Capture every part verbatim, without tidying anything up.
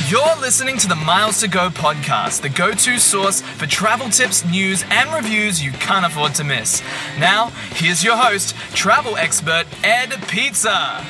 You're listening to the Miles to Go podcast, the go-to source for travel tips, news, and reviews you can't afford to miss. Now, here's your host, travel expert Ed Pizza.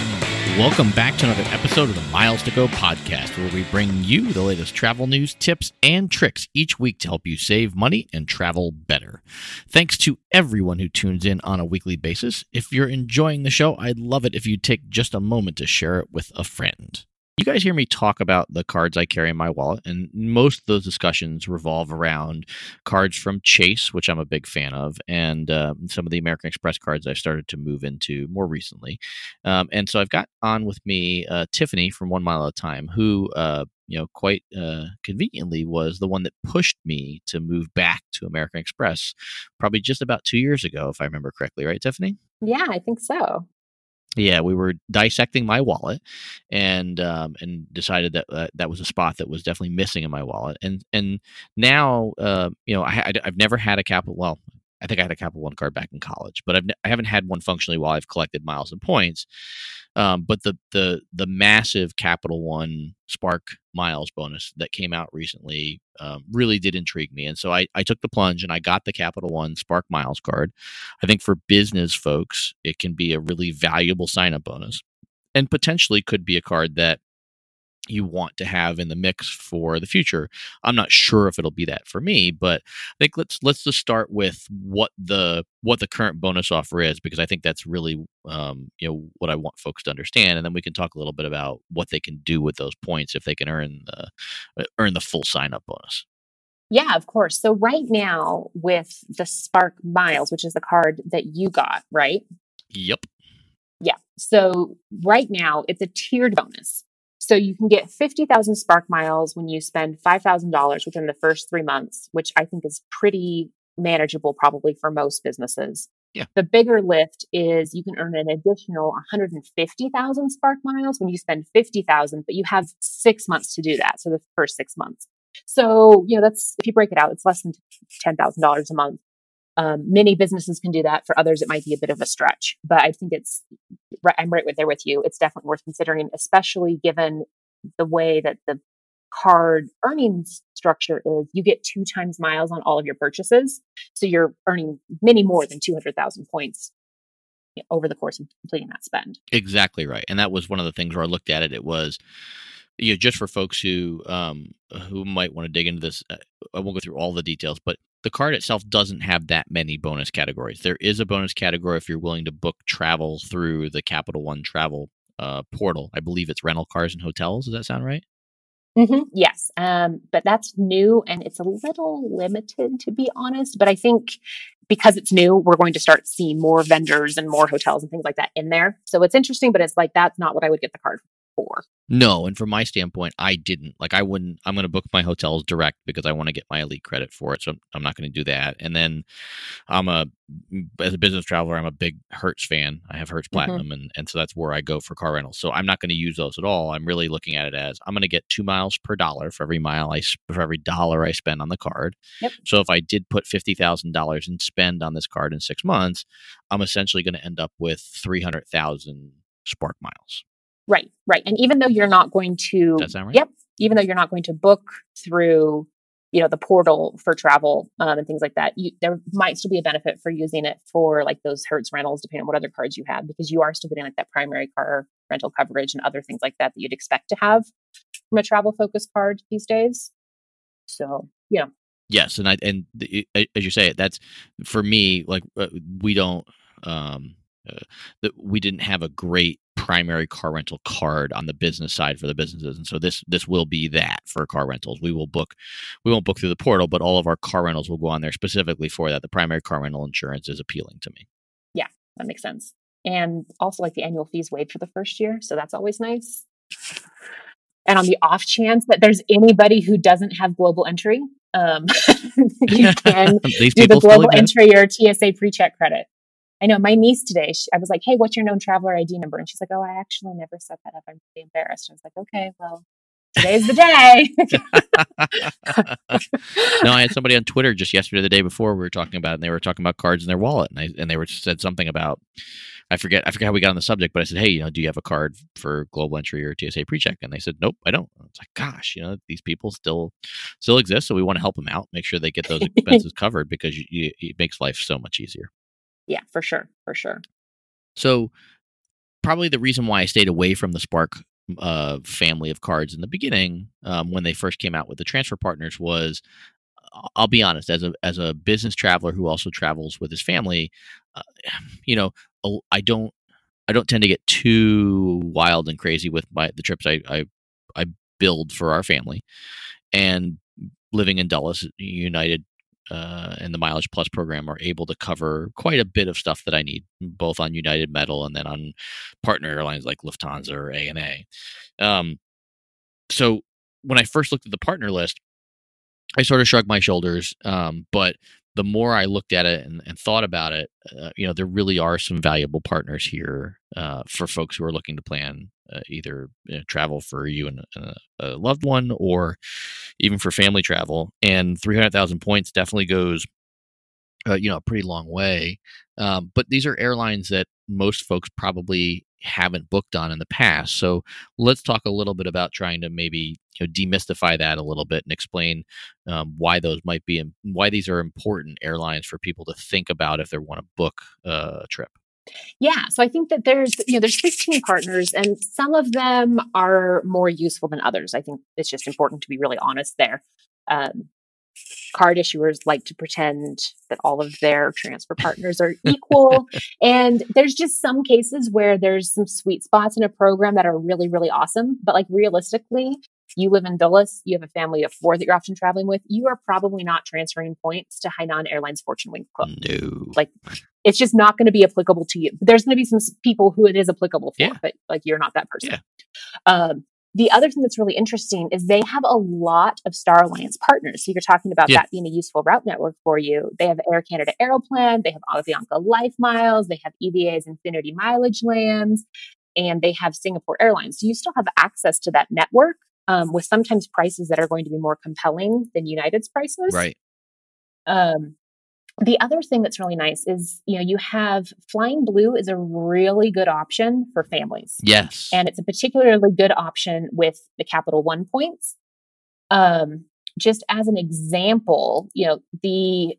Welcome back to another episode of the Miles to Go podcast, where we bring you the latest travel news, tips, and tricks each week to help you save money and travel better. Thanks to everyone who tunes in on a weekly basis. If you're enjoying the show, I'd love it if you'd take just a moment to share it with a friend. You guys hear me talk about the cards I carry in my wallet, and most of those discussions revolve around cards from Chase, which I'm a big fan of, and um, some of the American Express cards I've started to move into more recently. Um, and so I've got on with me uh, Tiffany from One Mile at a Time, who, uh, you know, quite uh, conveniently was the one that pushed me to move back to American Express probably just about two years ago, if I remember correctly. Right, Tiffany? Yeah, I think so. Yeah, we were dissecting my wallet, and um, and decided that uh, that was a spot that was definitely missing in my wallet. And and now, uh, you know, I, I, I've never had a Capital. Well, I think I had a Capital One card back in college, but I've ne- I haven't had one functionally while I've collected miles and points. Um, but the the the massive Capital One Spark miles bonus that came out recently um, really did intrigue me, and so I, I took the plunge and I got the Capital One Spark miles card. I think for business folks, it can be a really valuable sign up bonus, and potentially could be a card that you want to have in the mix for the future. I'm not sure if it'll be that for me, but I think let's let's just start with what the what the current bonus offer is, because I think that's really um, you know what I want folks to understand, and then we can talk a little bit about what they can do with those points if they can earn the uh, earn the full sign up bonus. Yeah, of course. So right now with the Spark Miles, which is the card that you got, right? Yep. Yeah. So right now it's a tiered bonus. So you can get fifty thousand Spark Miles when you spend five thousand dollars within the first three months, which I think is pretty manageable probably for most businesses. Yeah. The bigger lift is you can earn an additional one hundred fifty thousand Spark Miles when you spend fifty thousand, but you have six months to do that. So the first six months. So, you know, that's, if you break it out, it's less than ten thousand dollars a month. Um, many businesses can do that. For others, it might be a bit of a stretch, but I think it's, I'm right there with you. It's definitely worth considering, especially given the way that the card earnings structure is. You get two times miles on all of your purchases. So you're earning many more than two hundred thousand points over the course of completing that spend. Exactly right. And that was one of the things where I looked at it. It was, you know, just for folks who um, who might want to dig into this, I won't go through all the details, but the card itself doesn't have that many bonus categories. There is a bonus category if you're willing to book travel through the Capital One travel uh, portal. I believe it's rental cars and hotels. Does that sound right? Mm-hmm. Yes. Um, but that's new and it's a little limited, to be honest. But I think because it's new, we're going to start seeing more vendors and more hotels and things like that in there. So it's interesting, but it's like, that's not what I would get the card for. No, and from my standpoint, I didn't. Like, I wouldn't, I'm going to book my hotels direct because I want to get my elite credit for it. So I'm, I'm not going to do that. And then I'm a, as a business traveler, I'm a big Hertz fan. I have Hertz Platinum, mm-hmm. and, and so that's where I go for car rentals. So I'm not going to use those at all. I'm really looking at it as I'm going to get two miles per dollar for every mile I, for every dollar I spend on the card. Yep. So if I did put fifty thousand dollars in spend on this card in six months, I'm essentially going to end up with three hundred thousand Spark miles. Right, right. And even though you're not going to, Does that sound right? Yep. Even though you're not going to book through, you know, the portal for travel um, and things like that, you, there might still be a benefit for using it for like those Hertz rentals, depending on what other cards you have, because you are still getting like that primary car rental coverage and other things like that that you'd expect to have from a travel focused card these days. So, yeah. Yes, and I and the, as you say it, that's for me. Like uh, we don't, um, uh, that we didn't have a great primary car rental card on the business side for the businesses, and so this this will be that for car rentals. We will book, we won't book through the portal, but all of our car rentals will go on there specifically for that. The primary car rental insurance is appealing to me. Yeah, that makes sense, and also like the annual fees waived for the first year, so that's always nice. And on the off chance that there's anybody who doesn't have global entry, um, you can These do the global exist. entry or T S A pre-check credit. I know my niece today, she, I was like, hey, what's your known traveler I D number? And she's like, oh, I actually never set that up. I'm really embarrassed. I was like, okay, well, today's the day. No, I had somebody on Twitter just yesterday, the day before, we were talking about it, and they were talking about cards in their wallet, and, I, and they were said something about I forget I forget how we got on the subject, but I said, hey, you know, do you have a card for global entry or T S A pre-check? And they said, nope, I don't. It's like, gosh, you know, these people still still exist, so we want to help them out, make sure they get those expenses covered because you, you, it makes life so much easier. Yeah, for sure, for sure. So probably the reason why I stayed away from the Spark uh, family of cards in the beginning, um, when they first came out with the transfer partners, was, I'll be honest, as a as a business traveler who also travels with his family, uh, you know, I don't I don't tend to get too wild and crazy with my the trips I I, I build for our family. And living in Dulles, United uh, and the Mileage Plus program are able to cover quite a bit of stuff that I need, both on United Metal and then on partner airlines like Lufthansa or A N A. Um, so when I first looked at the partner list, I sort of shrugged my shoulders, um, but the more I looked at it and, and thought about it, uh, you know, there really are some valuable partners here uh, for folks who are looking to plan uh, either you know, travel for you and a, a loved one, or even for family travel. And three hundred thousand points definitely goes, uh, you know, a pretty long way. Um, but these are airlines that most folks probably haven't booked on in the past. So let's talk a little bit about trying to maybe you know, demystify that a little bit and explain um, why those might be, why these are important airlines for people to think about if they want to book uh, a trip. Yeah, so I think that there's, you know, there's fifteen partners, and some of them are more useful than others. I think it's just important to be really honest there. Um, card issuers like to pretend that all of their transfer partners are equal. And there's just some cases where there's some sweet spots in a program that are really, really awesome. But like realistically, you live in Dulles, you have a family of four that you're often traveling with, you are probably not transferring points to Hainan Airlines Fortune Wings Club. No. Like, it's just not going to be applicable to you. There's going to be some people who it is applicable for, yeah. but like you're not that person. Yeah. Um, The other thing that's really interesting is they have a lot of Star Alliance partners. So you're talking about yeah. that being a useful route network for you. They have Air Canada Aeroplan, they have Avianca Life Miles, they have E V A's Infinity Mileage Lands, and they have Singapore Airlines. So you still have access to that network um, with sometimes prices that are going to be more compelling than United's prices. Right. Um, The other thing that's really nice is, you know, you have Flying Blue is a really good option for families. Yes. And it's a particularly good option with the Capital One points. Um, just as an example, you know, the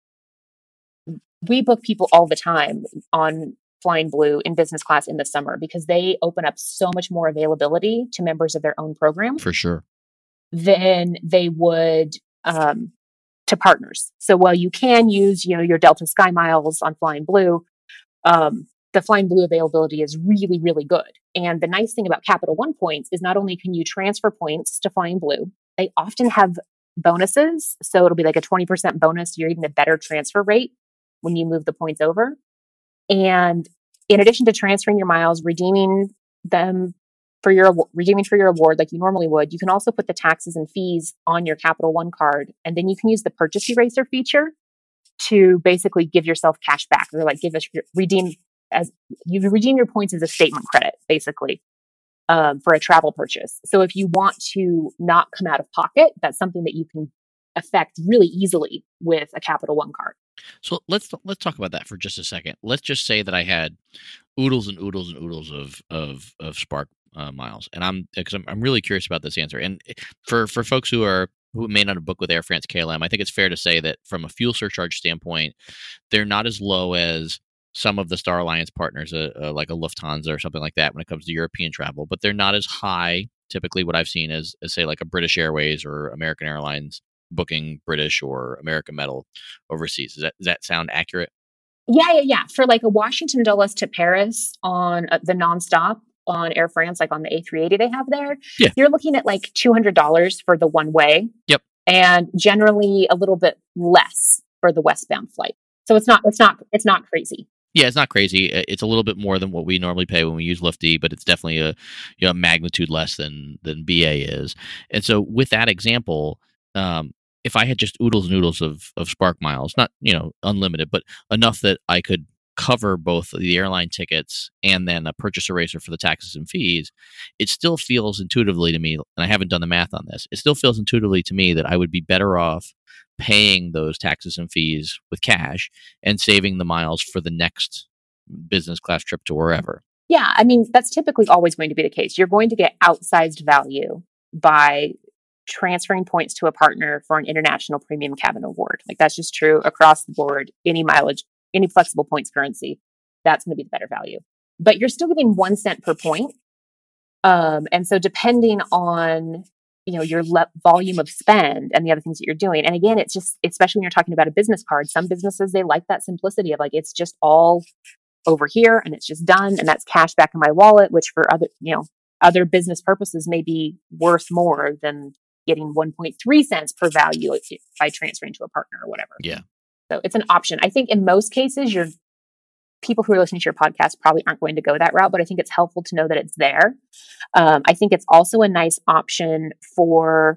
we book people all the time on Flying Blue in business class in the summer because they open up so much more availability to members of their own program. For sure. Than they would um, to partners. So while you can use, you know, your Delta Sky Miles on Flying Blue, um, the Flying Blue availability is really, really good. And the nice thing about Capital One points is not only can you transfer points to Flying Blue, they often have bonuses. So it'll be like a twenty percent bonus. You're even a better transfer rate when you move the points over. And in addition to transferring your miles, redeeming them for your redeeming for your award like you normally would, you can also put the taxes and fees on your Capital One card, and then you can use the purchase eraser feature to basically give yourself cash back, or like give us redeem as you redeem your points as a statement credit, basically, um, for a travel purchase. So if you want to not come out of pocket, that's something that you can affect really easily with a Capital One card. So let's let's talk about that for just a second. Let's just say that I had oodles and oodles and oodles of of of Spark uh, miles, and I'm because I'm, I'm really curious about this answer. And for for folks who are who may not have booked with Air France K L M, I think it's fair to say that from a fuel surcharge standpoint, they're not as low as some of the Star Alliance partners, uh, uh, like a Lufthansa or something like that, when it comes to European travel. But they're not as high. Typically, what I've seen is, is say like a British Airways or American Airlines booking British or American Metal overseas. Does that, does that sound accurate? Yeah, yeah, yeah. For like a Washington Dulles to Paris on uh, the nonstop on Air France, like on the A three eighty they have there, yeah. you're looking at like two hundred dollars for the one way. Yep. And generally a little bit less for the westbound flight. So it's not, it's not, it's not crazy. Yeah, it's not crazy. It's a little bit more than what we normally pay when we use Lifty, but it's definitely a you know magnitude less than than B A is. And so with that example, um, if I had just oodles and oodles of of Spark miles, not you know unlimited, but enough that I could cover both the airline tickets and then a purchase eraser for the taxes and fees, it still feels intuitively to me, and I haven't done the math on this, it still feels intuitively to me that I would be better off paying those taxes and fees with cash and saving the miles for the next business class trip to wherever. Yeah, I mean, that's typically always going to be the case. You're going to get outsized value by transferring points to a partner for an international premium cabin award. Like that's just true across the board. Any mileage, any flexible points currency, that's going to be the better value. But you're still getting one cent per point. Um, and so depending on, you know, your le- volume of spend and the other things that you're doing. And again, it's just, especially when you're talking about a business card, some businesses, they like that simplicity of like, it's just all over here and it's just done. And that's cash back in my wallet, which for other, you know, other business purposes may be worth more than getting one point three cents per value by transferring to a partner or whatever. Yeah. So it's an option. I think in most cases, you're people who are listening to your podcast probably aren't going to go that route, but I think it's helpful to know that it's there. Um, I think it's also a nice option for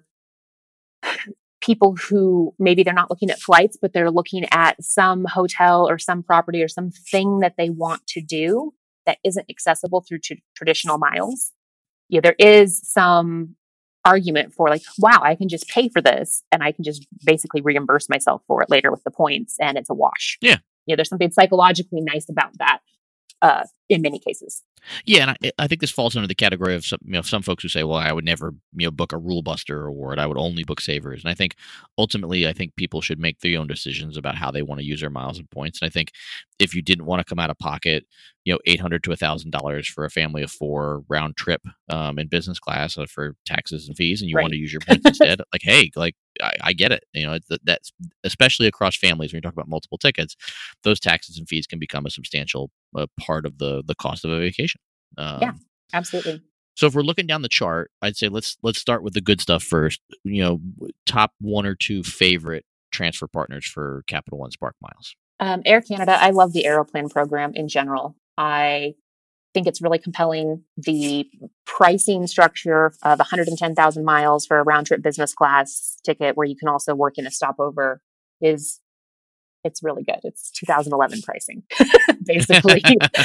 people who maybe they're not looking at flights, but they're looking at some hotel or some property or something that they want to do that isn't accessible through t- traditional miles. Yeah, there is some argument for like, wow, I can just pay for this and I can just basically reimburse myself for it later with the points and it's a wash. Yeah. Yeah, there's something psychologically nice about that uh, in many cases. Yeah, and I, I think this falls under the category of some, you know, some folks who say, well, I would never, you know, book a Rule Buster award. I would only book Savers. And I think ultimately, I think people should make their own decisions about how they want to use their miles and points. And I think if you didn't want to come out of pocket, you know, eight hundred to one thousand dollars for a family of four round trip um, in business class uh, for taxes and fees, and you Right. want to use your points instead, like, hey, like, I, I get it. You know, it's, that's especially across families when you talk about multiple tickets, those taxes and fees can become a substantial uh, part of the the cost of a vacation. Um, Yeah, absolutely. So if we're looking down the chart, I'd say let's let's start with the good stuff first. You know, top one or two favorite transfer partners for Capital One Spark Miles. Um, Air Canada, I love the Aeroplan program in general. I think it's really compelling. The pricing structure of one hundred ten thousand miles for a round trip business class ticket where you can also work in a stopover is, it's really good. It's two thousand eleven pricing, basically.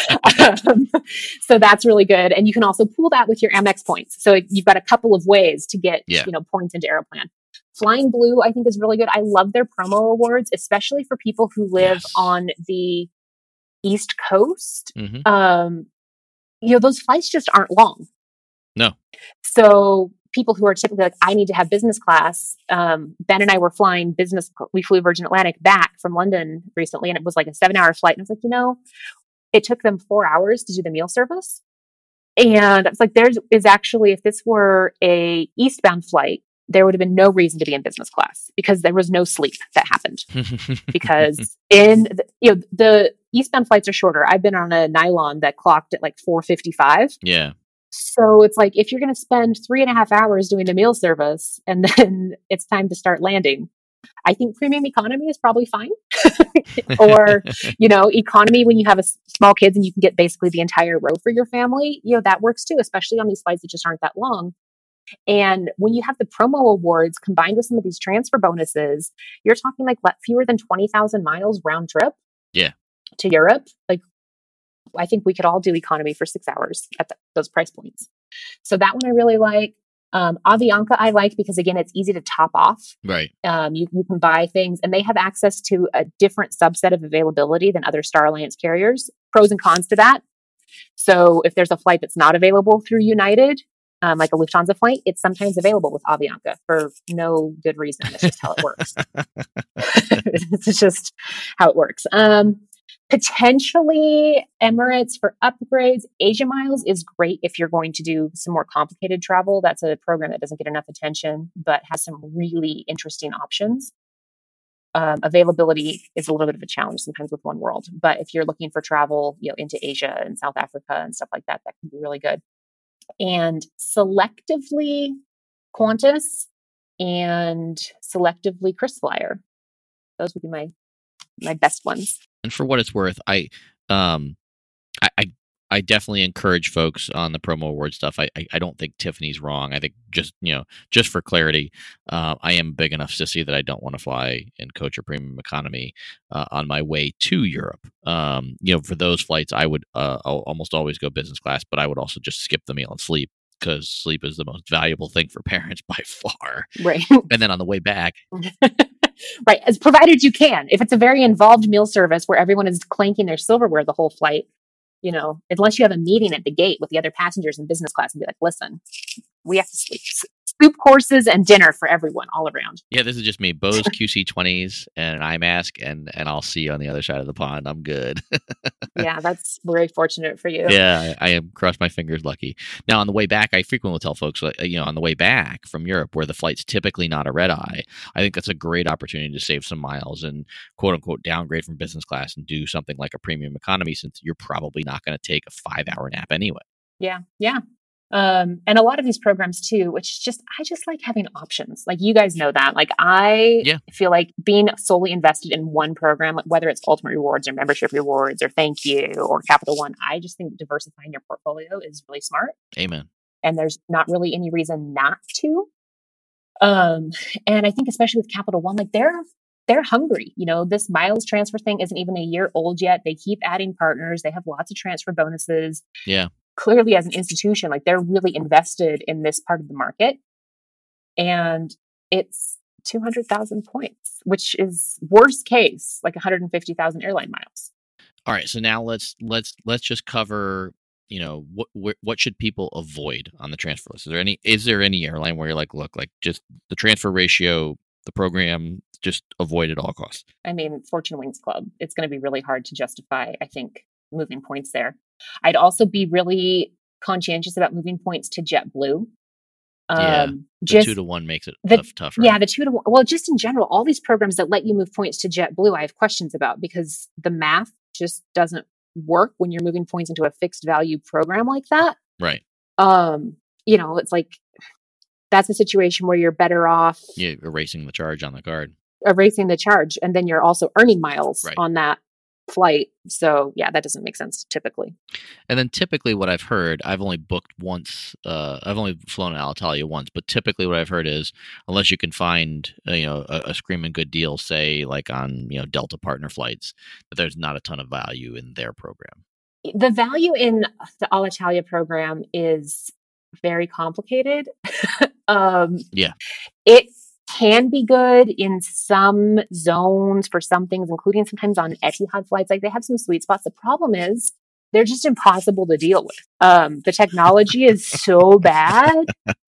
um, so that's really good. And you can also pool that with your Amex points. So you've got a couple of ways to get, Yeah. you know, points into Aeroplan. Flying Blue, I think, is really good. I love their promo awards, especially for people who live Yes. on the East Coast. Mhm. Um, you know, those flights just aren't long. No. So people who are typically like, I need to have business class. Um, Ben and I were flying business. We flew Virgin Atlantic back from London recently, and it was like a seven hour flight. And I was like, you know, it took them four hours to do the meal service. And it's like, there is actually, if this were a eastbound flight, there would have been no reason to be in business class because there was no sleep that happened. Because in the, you know, the eastbound flights are shorter. I've been on a nylon that clocked at like four fifty-five. Yeah. So it's like, if you're going to spend three and a half hours doing the meal service and then it's time to start landing, I think premium economy is probably fine. Or, you know, economy when you have a s- small kids and you can get basically the entire row for your family, you know, that works too, especially on these flights that just aren't that long. And when you have the promo awards combined with some of these transfer bonuses, you're talking like what, fewer than twenty thousand miles round trip Yeah. to Europe. Like, I think we could all do economy for six hours at th- those price points. So that one I really like. Um, Avianca I like because, again, it's easy to top off. Right. Um, you, you can buy things and they have access to a different subset of availability than other Star Alliance carriers. Pros and cons to that. So if there's a flight that's not available through United, um, like a Lufthansa flight, it's sometimes available with Avianca for no good reason. It's just how it works. It's just how it works. Um, potentially Emirates for upgrades. Asia Miles is great if you're going to do some more complicated travel. That's a program that doesn't get enough attention, but has some really interesting options. Um, availability is a little bit of a challenge sometimes with One World, but if you're looking for travel, you know, into Asia and South Africa and stuff like that, that can be really good. And selectively Qantas and selectively KrisFlyer. Those would be my my best ones. And for what it's worth, I um I I, I definitely encourage folks on the promo award stuff. I, I I don't think Tiffany's wrong. I think just you know just for clarity, uh, I am big enough sissy that I don't want to fly in coach or premium economy uh, on my way to Europe. Um, you know, for those flights, I would uh, I'll almost always go business class, but I would also just skip the meal and sleep because sleep is the most valuable thing for parents by far. Right. And then on the way back, Right. As provided you can. If it's a very involved meal service where everyone is clanking their silverware the whole flight, you know, unless you have a meeting at the gate with the other passengers in business class and be like, listen, we have to sleep. Soup courses and dinner for everyone all around. Yeah, this is just me. Bose Q C twenties and an eye mask, and and I'll see you on the other side of the pond. I'm good. Yeah, that's very fortunate for you. Yeah, I, I am cross my fingers lucky. Now, on the way back, I frequently tell folks, like, you know, on the way back from Europe, where the flight's typically not a red eye, I think that's a great opportunity to save some miles and quote unquote downgrade from business class and do something like a premium economy, since you're probably not going to take a five hour nap anyway. Yeah, yeah. Um, and a lot of these programs too, which is just, I just like having options. Like you guys know that. Like I yeah. feel like being solely invested in one program, whether it's Ultimate Rewards or Membership Rewards or Thank You or Capital One, I just think diversifying your portfolio is really smart. Amen. And there's not really any reason not to. Um, and I think especially with Capital One, like they're they're hungry. You know, this miles transfer thing isn't even a year old yet. They keep adding partners. They have lots of transfer bonuses. Yeah. Clearly, as an institution, like they're really invested in this part of the market. And it's two hundred thousand points, which is worst case, like one hundred fifty thousand airline miles. All right. So now let's let's let's just cover, you know, what what, what should people avoid on the transfer list? Is there any is there any airline where you're like, look, like just the transfer ratio, the program, just avoid at all costs? I mean, Fortune Wings Club, it's going to be really hard to justify, I think, moving points there. I'd also be really conscientious about moving points to JetBlue. Um, yeah, the just, two to one makes it the, tough, tougher. Yeah, the two to one. Well, just in general, all these programs that let you move points to JetBlue, I have questions about because the math just doesn't work when you're moving points into a fixed value program like that. Right. Um, you know, it's like that's a situation where you're better off yeah, erasing the charge on the card. Erasing the charge, and then you're also earning miles right. on that flight. So yeah, that doesn't make sense typically. And then typically what I've heard, I've only booked once, uh, I've only flown to Alitalia once, but typically what I've heard is unless you can find, uh, you know, a, a screaming good deal, say like on, you know, Delta partner flights, that there's not a ton of value in their program. The value in the Alitalia program is very complicated. um, yeah. It can be good in some zones for some things, including sometimes on Etihad flights. Like they have some sweet spots. The problem is they're just impossible to deal with. Um, the technology is so bad.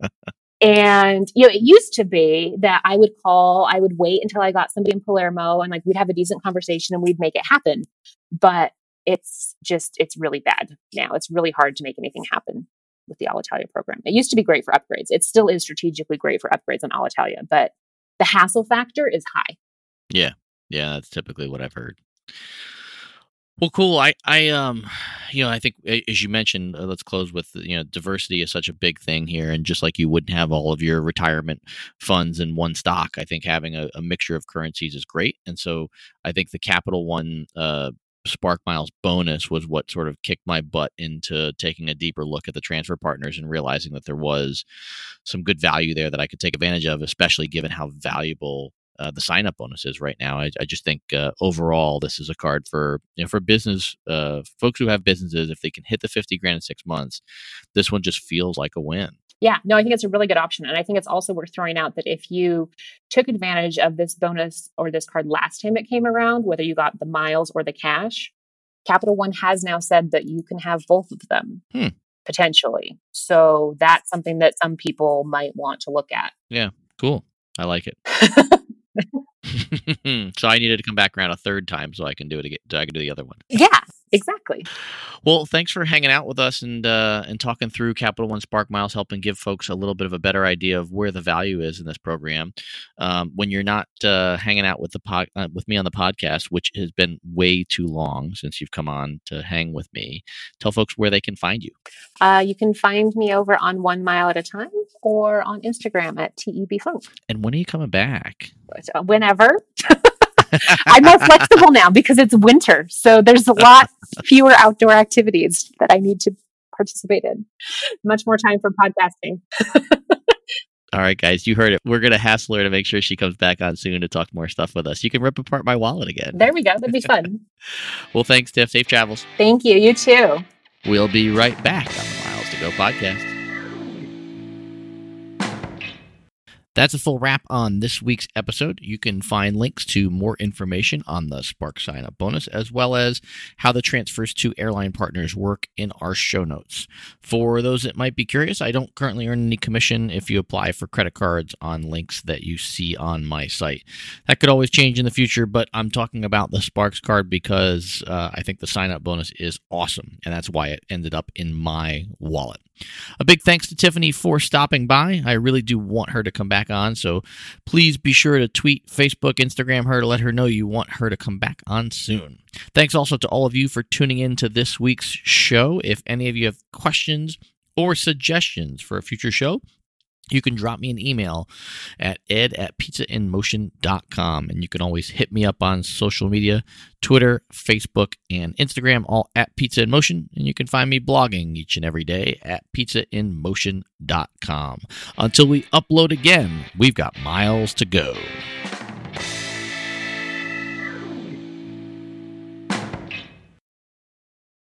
And, you know, it used to be that I would call, I would wait until I got somebody in Palermo and like we'd have a decent conversation and we'd make it happen. But it's just, it's really bad now. It's really hard to make anything happen with the Alitalia program. It used to be great for upgrades. It still is strategically great for upgrades on Alitalia, but the hassle factor is high. Yeah. Yeah. That's typically what I've heard. Well, cool. I, I, um, you know, I think as you mentioned, uh, let's close with, you know, diversity is such a big thing here. And just like you wouldn't have all of your retirement funds in one stock, I think having a, a mixture of currencies is great. And so I think the Capital One, uh, Spark Miles bonus was what sort of kicked my butt into taking a deeper look at the transfer partners and realizing that there was some good value there that I could take advantage of, especially given how valuable uh, the sign up bonus is right now. I, I just think uh, overall, this is a card for, you know, for business uh, folks who have businesses. If they can hit the fifty grand in six months, this one just feels like a win. Yeah, no, I think it's a really good option. And I think it's also worth throwing out that if you took advantage of this bonus or this card last time it came around, whether you got the miles or the cash, Capital One has now said that you can have both of them hmm. potentially. So that's something that some people might want to look at. Yeah, cool. I like it. So I needed to come back around a third time so I can do it again. So I can do the other one. Yeah, exactly. Well, thanks for hanging out with us and uh, and talking through Capital One Spark Miles, helping give folks a little bit of a better idea of where the value is in this program. Um, when you're not uh, hanging out with the pod, uh, with me on the podcast, which has been way too long since you've come on to hang with me, tell folks where they can find you. Uh, you can find me over on One Mile at a Time or on Instagram at T E B Funk. And when are you coming back? Whenever. I'm more flexible now because it's winter. So there's a lot fewer outdoor activities that I need to participate in. Much more time for podcasting. All right, guys, you heard it. We're going to hassle her to make sure she comes back on soon to talk more stuff with us. You can rip apart my wallet again. There we go. That'd be fun. Well, thanks, Tiff. Safe travels. Thank you. You too. We'll be right back on the Miles to Go podcast. That's a full wrap on this week's episode. You can find links to more information on the Spark sign-up bonus, as well as how the transfers to airline partners work in our show notes. For those that might be curious, I don't currently earn any commission if you apply for credit cards on links that you see on my site. That could always change in the future, but I'm talking about the Sparks card because uh, I think the sign-up bonus is awesome, and that's why it ended up in my wallet. A big thanks to Tiffany for stopping by. I really do want her to come back on, so please be sure to tweet, Facebook, Instagram her to let her know you want her to come back on soon. Thanks also to all of you for tuning in to this week's show. If any of you have questions or suggestions for a future show, you can drop me an email at ed at pizza in motion dot com. And you can always hit me up on social media, Twitter, Facebook, and Instagram, all at Pizza in Motion. And you can find me blogging each and every day at pizza in motion dot com. Until we upload again, we've got miles to go.